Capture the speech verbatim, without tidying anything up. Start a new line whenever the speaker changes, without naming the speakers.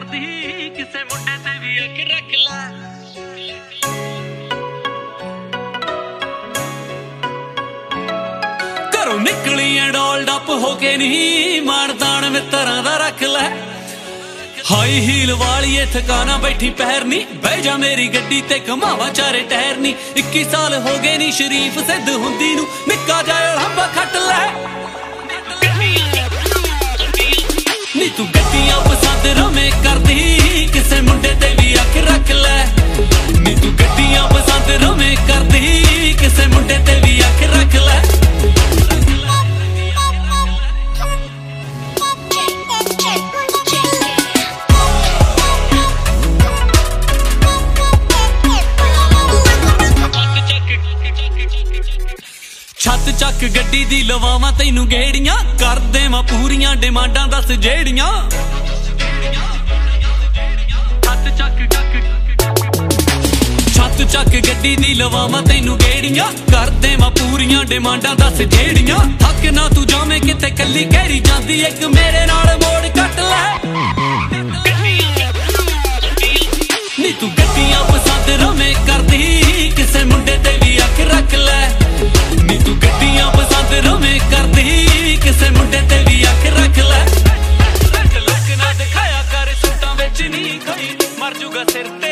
करदी किसे मुंडे ते भी अख रख ला। घरों निकली डोल डप होके नहीं मारदान मित्रां दा रख लै। हाई हील वाली थकाना बैठी पैर नी बह जा मेरी गड्डी ते घमावा चारे टहर नी। इक्की साल हो गए नी शरीफ सिद्ध हुंदी नू निक्का जाया लंबा खट लै। नी तू गड्डियां पसंद रमे करदी किसे मुंडे ते भी अख रख लै। नी तू गड्डियां पसंद रमे करदी किसे मुंडे ते भी अख रख लै। छत चक गड्डी दी लवावां तैनू गेड़ियां कर देवां पूरियां डिमांडां दस जेड़ियां। छत चक छत चक गड्डी दी लवावां तैनू गेड़ियां कर देवां पूरियां डिमांडां दस जेड़ियां। थक ना तू जावें किते कल्ली कहरी जांदी इक मेरे नाल मोड़ कट लै। नी तू गड्डियां पसंद रमे करदी किसे मुंडे ते भी अख रख लै। नी तू गड्डियां पसंद रमे करदी किसे मुंडे ते भी अख रख लै। लोक ना दिखाया कर सूटां विच नी कोई मर जूगा सिर।